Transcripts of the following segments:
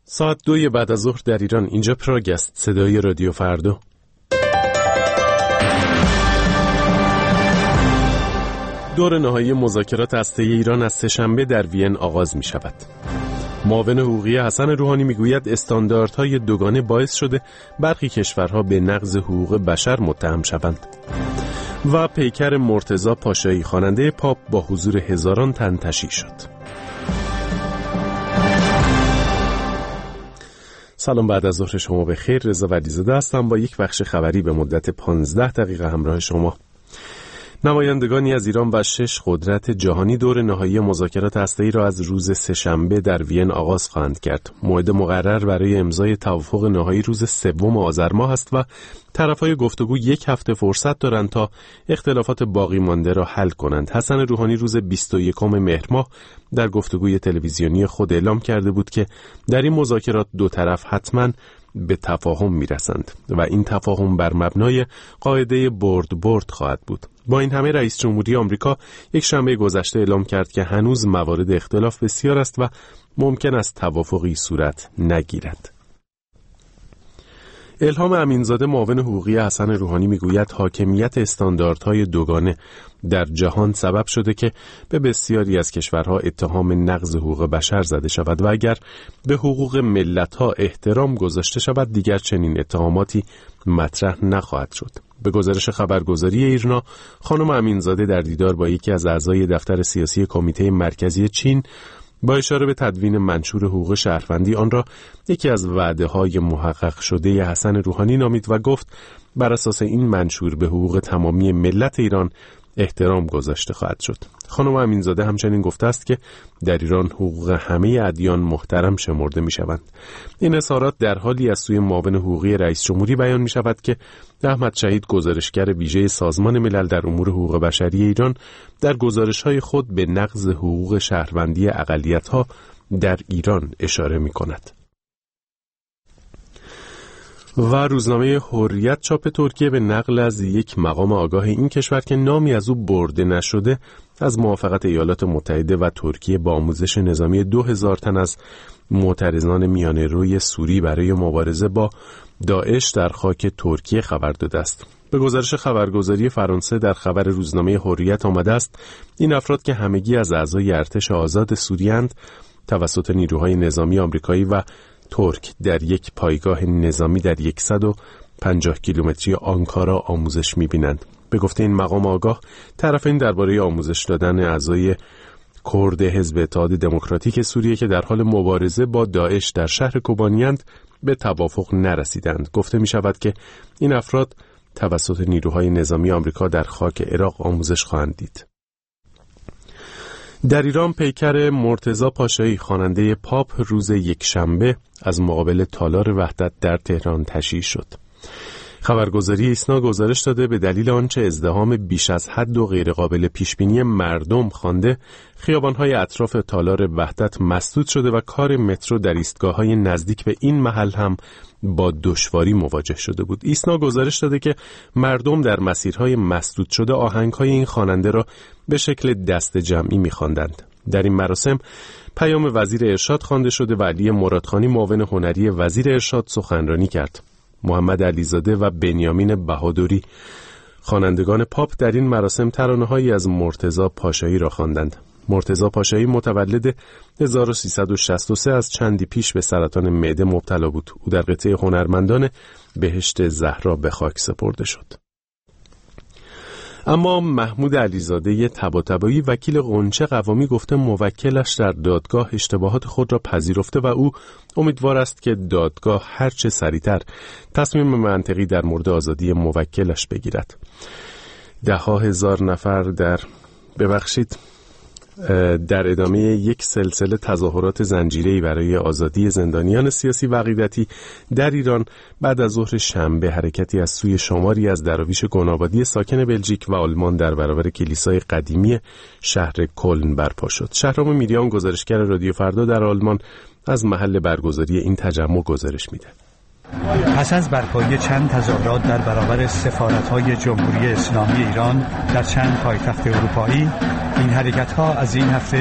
ساعت 2 بعد از ظهر در ایران. اینجا پراگ است، صدای رادیو فردا. دور نهایی مذاکرات هسته‌ای ایران از سه‌شنبه در وین آغاز می شود. معاون حقوقی حسن روحانی میگوید استانداردهای دوگانه باعث شده برخی کشورها به نقض حقوق بشر متهم شوند. و پیکر مرتضی پاشایی خواننده پاپ با حضور هزاران تن تشییع شد. سلام، بعد از ظهر شما به خیر. رضا ولیزاده هستم با یک بخش خبری به مدت 15 دقیقه همراه شما. نمایندگانی از ایران و 6 قدرت جهانی دور نهایی مذاکرات هسته‌ای را از روز سه‌شنبه در وین آغاز خواهند کرد. موعد مقرر برای امضای توافق نهایی روز 3 آذر ماه است و طرف‌های گفتگو یک هفته فرصت دارند تا اختلافات باقی مانده را حل کنند. حسن روحانی روز 21 مهر ماه در گفتگوی تلویزیونی خود اعلام کرده بود که در این مذاکرات دو طرف حتماً به تفاهم میرسند و این تفاهم بر مبنای قاعده برد خواهد بود. با این همه رئیس جمهوری آمریکا یک شنبه گذشته اعلام کرد که هنوز موارد اختلاف بسیار است و ممکن است توافقی صورت نگیرد. الهام امینزاده معاون حقوقی حسن روحانی میگوید حاکمیت استانداردهای دوگانه در جهان سبب شده که به بسیاری از کشورها اتهام نقض حقوق بشر زده شود و اگر به حقوق ملت‌ها احترام گذاشته شود دیگر چنین اتهاماتی مطرح نخواهد شد. به گزارش خبرگزاری ایرنا، خانم امینزاده در دیدار با یکی از اعضای دفتر سیاسی کمیته مرکزی چین با اشاره به تدوین منشور حقوق شهروندی آن را یکی از وعده‌های محقق شده حسن روحانی نامید و گفت بر اساس این منشور به حقوق تمامی ملت ایران احترام گذاشته خواهد شد. خانم امینزاده همچنین گفته است که در ایران حقوق همه ادیان محترم شمرده می شوند. این اظهارات در حالی از سوی معاون حقوقی رئیس جمهوری بیان می شود که احمد شهید گزارشگر ویژه سازمان ملل در امور حقوق بشری ایران در گزارش‌های خود به نقض حقوق شهروندی اقلیت‌ها در ایران اشاره می کند. و روزنامه حریت چاپ ترکیه به نقل از یک مقام آگاه این کشور که نامی از او برده نشده از موافقت ایالات متحده و ترکیه با آموزش نظامی 2000 تن از معترضان میانه روی سوری برای مبارزه با داعش در خاک ترکیه خبر داده است. به گزارش خبرگزاری فرانسه در خبر روزنامه حریت آمده است این افراد که همگی از اعضای ارتش آزاد سوریه اند توسط نیروهای نظامی آمریکایی و ترک در یک پایگاه نظامی در 150 کیلومتری آنکارا آموزش می‌بینند. به گفته این مقام آگاه طرفین درباره آموزش دادن اعضای کرد حزب اتحاد دموکراتیک سوریه که در حال مبارزه با داعش در شهر کوبانی‌اند به توافق نرسیدند. گفته می‌شود که این افراد توسط نیروهای نظامی آمریکا در خاک عراق آموزش خواهند دید. در ایران پیکر مرتضی پاشایی خواننده پاپ روز یکشنبه از مقابل تالار وحدت در تهران تشییع شد. خبرگزاری ایسنا گزارش داده به دلیل آنچه ازدحام بیش از حد و غیرقابل پیشبینی مردم خوانده خیابان‌های اطراف تالار وحدت مسدود شده و کار مترو در ایستگاه‌های نزدیک به این محل هم با دشواری مواجه شده بود. ایسنا گزارش داده که مردم در مسیرهای مسدود شده آهنگ‌های این خواننده را به شکل دست جمعی می‌خواندند. در این مراسم پیام وزیر ارشاد خوانده شده و علی مرادخانی معاون هنری وزیر ارشاد سخنرانی کرد. محمد علیزاده و بنیامین بهادری خوانندگان پاپ در این مراسم ترانه‌هایی از مرتضی پاشایی را خواندند. مرتضی پاشایی متولد 1363 از چندی پیش به سرطان معده مبتلا بود. او در قطعه هنرمندان بهشت زهرا به خاک سپرده شد. اما محمود علیزاده طباطبایی وکیل غنچه قوامی گفته موکلش در دادگاه اشتباهات خود را پذیرفته و او امیدوار است که دادگاه هرچه سریعتر تصمیم منطقی در مورد آزادی موکلش بگیرد. ده‌ها هزار نفر در ادامه یک سلسله تظاهرات زنجیره‌ای برای آزادی زندانیان سیاسی و عقیدتی در ایران بعد از ظهر شنبه حرکتی از سوی شماری از دراویش گنابادی ساکن بلژیک و آلمان در برابر کلیسای قدیمی شهر کلن برپا شد. شهرام میریان گزارشگر رادیو فردا در آلمان از محل برگزاری این تجمع گزارش میده. پس از برپایی چند تظاهرات در برابر سفارت‌های جمهوری اسلامی ایران در چند پایتخت اروپایی، این حرکت‌ها از این هفته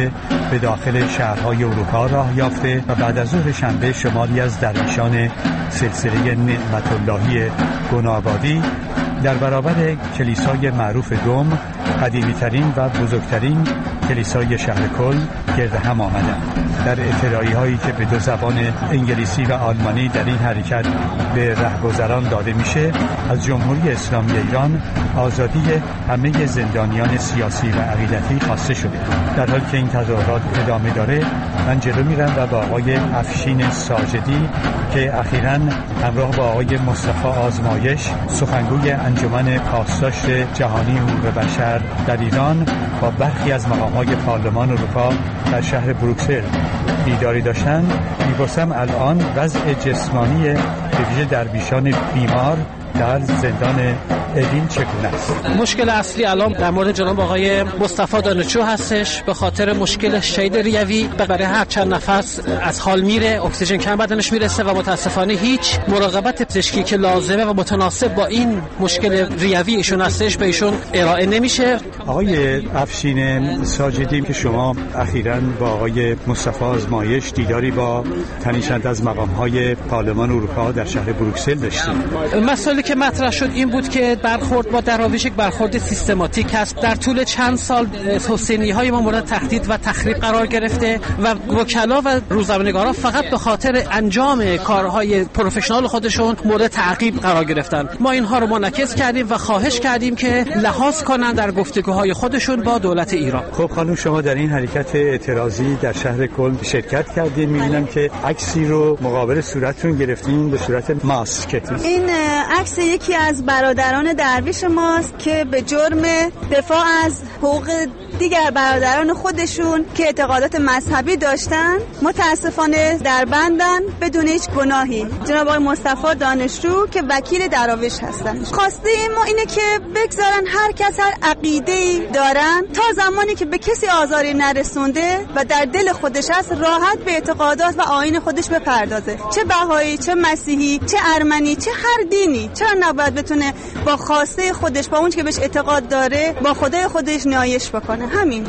به داخل شهرهای اروپا راه یافته و بعد از ظهر شنبه شماری از درویشان سلسله نعمت اللهی گنابادی در برابر کلیسای معروف دوم، قدیمی‌ترین و بزرگترین کلیسای شهر کل، گرد هم آمدند. در اطلاعیه‌هایی که به دو زبان انگلیسی و آلمانی در این حرکت به رهگذران داده میشه، از جمهوری اسلامی ایران آزادی همه زندانیان سیاسی و عقیدتی خواسته شده. در حالی که این تظاهرات ادامه داره، من جلو میرم و با آقای افشین ساجدی که اخیراً همراه با آقای مصطفی آزمایش سخنگوی انجمن پاسداشت جهانی حقوق بشر در ایران با برخی از مقام‌های پارلمان اروپا در شهر بروکسل دیداری داشتن، می‌پرسم الان وضع جسمانی به ویژه درویشان بیمار در زندان ادین چگونه است؟ مشکل اصلی الان در مورد جناب آقای مصطفی دانشجو هستش، به خاطر مشکل شید ریوی. برای هر چند نفس از حال میره، اکسیژن کم بدنش میرسه و متاسفانه هیچ مراقبت پزشکی که لازمه و متناسب با این مشکل ریوی ایشون هستش به ایشون ارائه نمیشه. آقای افشین ساجدی که شما اخیراً با آقای مصطفی آزمایش دیداری با تنی چند از مقام‌های پارلمان اروپا در شهر بروکسل داشتید. مسئله که مطرح شد این بود که برخورد با دراویش یک برخورد سیستماتیک است. در طول چند سال حسینی‌های ما مورد تهدید و تخریب قرار گرفته و وکلا و روزنامه‌نگارا فقط به خاطر انجام کارهای پروفشنال خودشون مورد تعقیب قرار گرفتن. ما اینها رو منعکس کردیم و خواهش کردیم که لحاظ کنن در گفتگوهای خودشون با دولت ایران. خب خانم، شما در این حرکت اعتراضی در شهر کل شرکت کردید. می‌بینم که عکسی رو مقابل صورتتون گرفتین به صورت ماسک. این عکس یکی از برادران درویش ماست که به جرم دفاع از حقوق دیگر برادران خودشون که اعتقادات مذهبی داشتن متاسفانه در بندن بدون هیچ گناهی. جناب آقای مصطفی دانشجو که وکیل دراویش هستن. خواسته ما اینه که بگذارن هر کس هر عقیده‌ای دارن تا زمانی که به کسی آزاری نرسونده و در دل خودش هست راحت به اعتقادات و آیین خودش بپردازه. چه بهایی، چه مسیحی، چه ارمنی، چه هر دینی، چرا نباید بتونه با خواسته خودش، با اون که بهش اعتقاد داره، با خدای خودش نیایش بکنه. همین.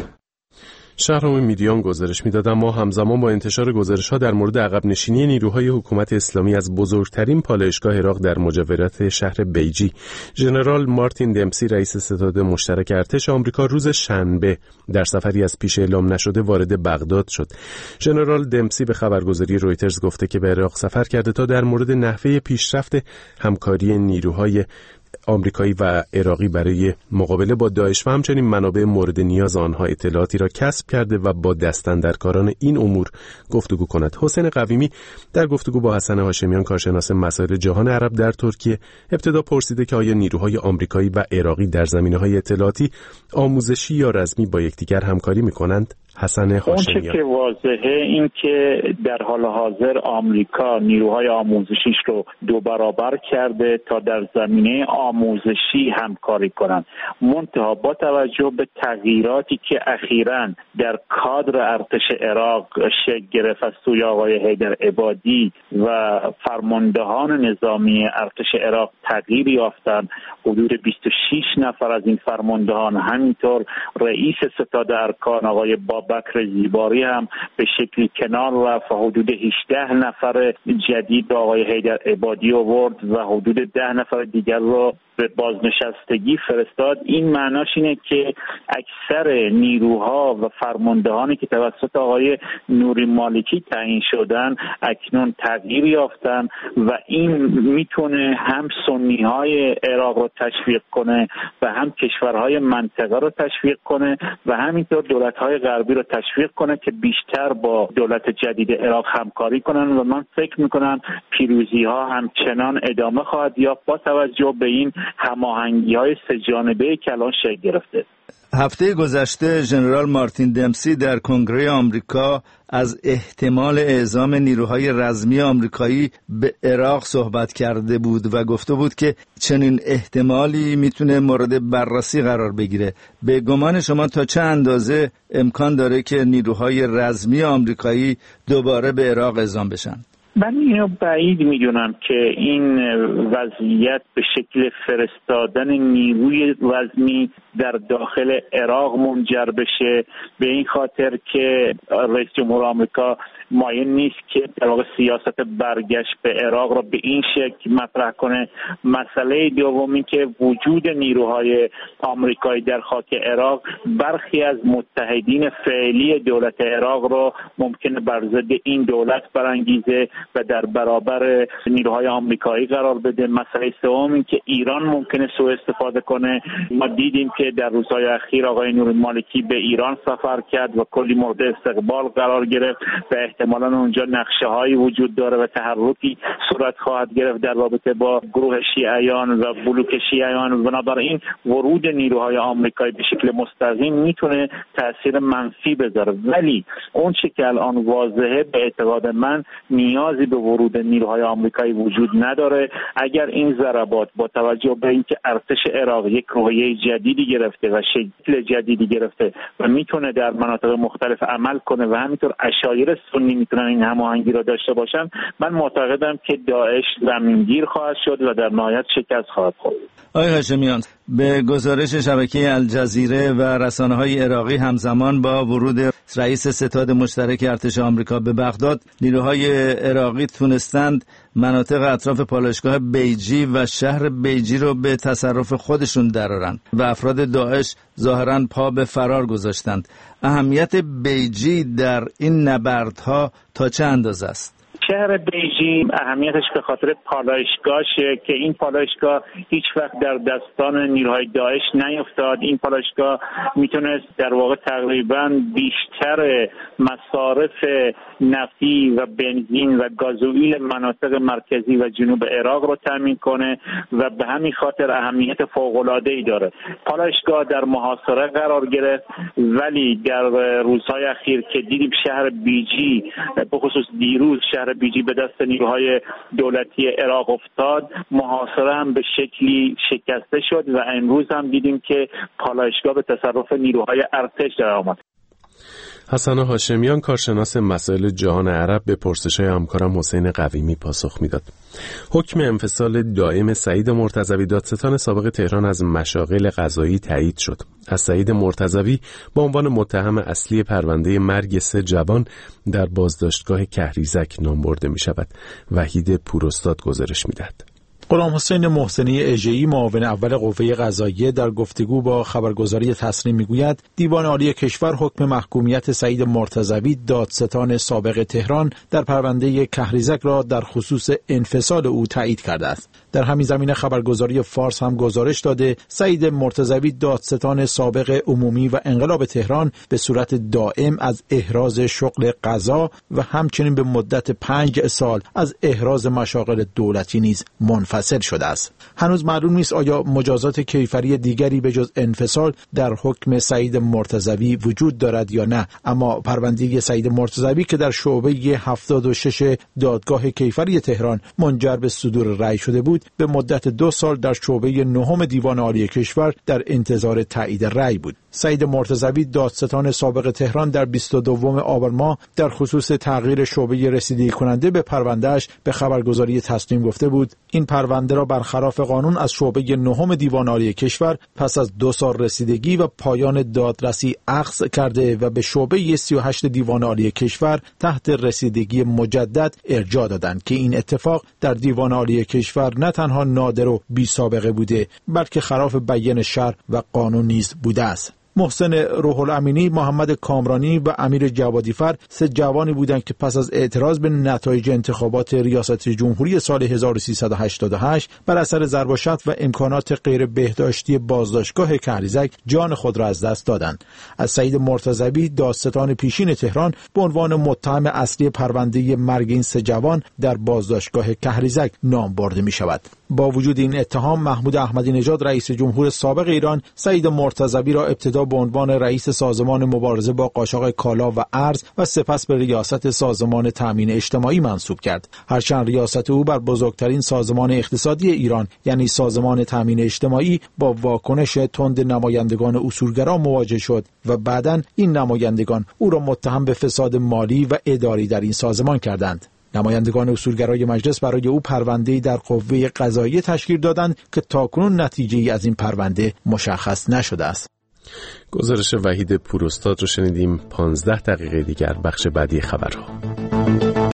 شهرام میدیان گزارش میداد. اما همزمان با انتشار گزارش‌ها در مورد عقب نشینی نیروهای حکومت اسلامی از بزرگترین پالایشگاه عراق در مجاورت شهر بیجی، ژنرال مارتین دمسی رئیس ستاد مشترک ارتش آمریکا روز شنبه در سفری از پیش اعلام نشده وارد بغداد شد. ژنرال دمسی به خبرگزاری رویترز گفته که به عراق سفر کرده تا در مورد نحوه پیشرفت همکاری نیروهای آمریکایی و عراقی برای مقابله با داعش و همچنین منابع مورد نیاز آنها اطلاعاتی را کسب کرده و با دستاندرکاران این امور گفتگو کند. حسین قویمی در گفتگو با حسن هاشمیان کارشناس مسائل جهان عرب در ترکیه ابتدا پرسیده که آیا نیروهای آمریکایی و عراقی در زمینه‌های اطلاعاتی، آموزشی یا رزمی با یکدیگر همکاری می‌کنند؟ حسن هاشمیان: اون چه که واضحه این که در حال حاضر آمریکا نیروهای آموزشیش رو 2 برابر کرده تا در زمینه آموزشی همکاری کنند. منتها با توجه به تغییراتی که اخیراً در کادر ارتش عراق شکل گرفت از سوی آقای حیدر عبادی و فرماندهان نظامی ارتش عراق تغییر یافتند، حدود 26 نفر از این فرماندهان، همینطور رئیس ستاد ارکان آقای بکر زیباری هم به شکلی کنار رفت و حدود 18 نفر جدید آقای حیدر عبادی آورد و حدود 10 نفر دیگر رو به بازنشستگی فرستاد. این معناش اینه که اکثر نیروها و فرماندهانی که توسط آقای نوری مالکی تعیین شدن اکنون تغییر یافتن و این میتونه هم سنی‌های عراق رو تشویق کنه و هم کشورهای منطقه رو تشویق کنه و همینطور دولت‌های غربی رو تشویق کنه که بیشتر با دولت جدید عراق همکاری کنن و من فکر میکنم پیروزی‌ها همچنان ادامه خواهد یافت با توجه به این هماهنگی‌های 3 جانبه‌ای که الان شکل گرفته. هفته گذشته ژنرال مارتین دمسی در کنگره آمریکا از احتمال اعزام نیروهای رزمی آمریکایی به عراق صحبت کرده بود و گفته بود که چنین احتمالی میتونه مورد بررسی قرار بگیره. به گمان شما تا چه اندازه امکان داره که نیروهای رزمی آمریکایی دوباره به عراق اعزام بشن؟ من اینو بعید میدونم که این وضعیت به شکل فرستادن نیروی رزمی در داخل عراق منجر بشه، به این خاطر که رئیس جمهور آمریکا مایل نیست که در واقع سیاست برگشت به عراق را به این شکل مطرح کنه. مسئله دومی که وجود نیروهای آمریکایی در خاک عراق برخی از متحدین فعلی دولت عراق را ممکنه بر ضد این دولت برانگیزه و در برابر نیروهای آمریکایی قرار بده. مسئله سوم این که ایران ممکنه سوء استفاده کنه. ما دیدیم که در روزهای اخیر آقای نورالمالکی به ایران سفر کرد و کلی مورد استقبال قرار گرفت و احتمالاً اونجا نقشه‌هایی وجود داره و تحرکی صورت خواهد گرفت در رابطه با گروه شیعیان و بلوک شیعیان. بنابراین ورود نیروهای آمریکایی به شکل مستقیم میتونه تاثیر منفی بذاره، ولی اون چه که الان واضحه به اعتقاد من نیازی به ورود نیروهای آمریکایی وجود نداره. اگر این ضربات با توجه به اینکه ارتش عراق یک روحیه جدیدی گرفته و شکل جدیدی گرفته و میتونه در مناطق مختلف عمل کنه و همینطور عشایر سنی میتونن این هماهنگی را داشته باشن، من معتقدم که داعش زمینگیر خواهد شد و در نهایت شکست خواهد خورد. آقای هاشمیان، به گزارش شبکه الجزیره و رسانه‌های عراقی همزمان با ورود رئیس ستاد مشترک ارتش آمریکا به بغداد، نیروهای عراقی تونستند مناطق اطراف پالایشگاه بیجی و شهر بیجی رو به تصرف خودشون درآورند و افراد داعش ظاهراً پا به فرار گذاشتند. اهمیت بیجی در این نبردها تا چه اندازه است؟ شهر بیجی اهمیتش به خاطر پالایشگاهشه که این پالایشگاه هیچ وقت در دستان نیروهای داعش نیفتاد. این پالایشگاه میتونست در واقع تقریباً بیشتر مصارف نفتی و بنزین و گازوئیل مناطق مرکزی و جنوب عراق رو تامین کنه و به همین خاطر اهمیت فوق‌العاده‌ای داره. پالایشگاه در محاصره قرار گرفت، ولی در روزهای اخیر که دیدیم شهر بیجی، به خصوص دیروز شهر بیجی به دست نیروهای دولتی عراق افتاد، محاصره هم به شکلی شکسته شد و امروز هم دیدیم که پالایشگاه به تصرف نیروهای ارتش در آمد. حسن هاشمیان، کارشناس مسائل جهان عرب، به پرسش‌های همکارم حسین قویمی پاسخ میداد. حکم انفصال دائم سعید مرتضوی، دادستان سابق تهران، از مشاغل قضایی تایید شد. از سعید مرتضوی به عنوان متهم اصلی پرونده مرگ 3 جوان در بازداشتگاه کهریزک نام برده می شود. وحید پوراستاد گزارش میدهد. غلام حسین محسنی اژه‌ای، معاون اول قوه قضاییه، در گفتگو با خبرگزاری تسنیم میگوید دیوان عالی کشور حکم محکومیت سعید مرتضوی، دادستان سابق تهران، در پرونده کهریزک را در خصوص انفصال او تایید کرده است. در همین زمینه خبرگزاری فارس هم گزارش داده سعید مرتضوی، دادستان سابق عمومی و انقلاب تهران، به صورت دائم از احراز شغل قضا و همچنین به مدت 5 سال از احراز مشاغل دولتی نیز منفصل شده است. هنوز معلوم نیست آیا مجازات کیفری دیگری به جز انفصال در حکم سعید مرتضوی وجود دارد یا نه، اما پرونده سعید مرتضوی که در شعبه 76 دادگاه کیفری تهران منجر به صدور رأی شده بود، به مدت 2 سال در شعبه 9 دیوان عالی کشور در انتظار تایید رأی بود. سعید مرتضوی، دادستان سابق تهران، در 22 آبان ماه در خصوص تغییر شعبه رسیدگی کننده به پروندهش به خبرگزاری تسنیم گفته بود این پرونده را برخلاف قانون از شعبه 9 دیوان عالی کشور پس از 2 سال رسیدگی و پایان دادرسی اخذ کرده و به شعبه 38 دیوان عالی کشور تحت رسیدگی مجدد ارجاع دادند که این اتفاق در دیوان عالی کشور نه تنها نادر و بی سابقه بوده بلکه خلاف بیان شرع و قانون نیز بوده است. محسن روح الامینی، محمد کامرانی و امیر جوادیفر 3 جوانی بودند که پس از اعتراض به نتایج انتخابات ریاست جمهوری سال 1388 بر اثر ضرب و شتم و امکانات غیر بهداشتی بازداشتگاه کهریزک جان خود را از دست دادند. از سعید مرتضوی، دادستان پیشین تهران، به عنوان متهم اصلی پرونده مرگ این 3 جوان در بازداشتگاه کهریزک نام برده می شود. با وجود این اتهام، محمود احمدی نژاد، رئیس جمهور سابق ایران، سعید مرتضوی را ابتدا به عنوان رئیس سازمان مبارزه با قاچاق کالا و ارز و سپس به ریاست سازمان تامین اجتماعی منصوب کرد. هرچند ریاست او بر بزرگترین سازمان اقتصادی ایران یعنی سازمان تامین اجتماعی با واکنش تند نمایندگان اصولگرا مواجه شد و بعداً این نمایندگان او را متهم به فساد مالی و اداری در این سازمان کردند. نمایندگان اصولگرای مجلس برای او پرونده‌ای در قوه قضاییه تشکیل دادند که تاکنون نتیجه‌ای از این پرونده مشخص نشده است. گزارش وحید پوراستاد رو شنیدیم. 15 دقیقه دیگر بخش بعدی خبرها.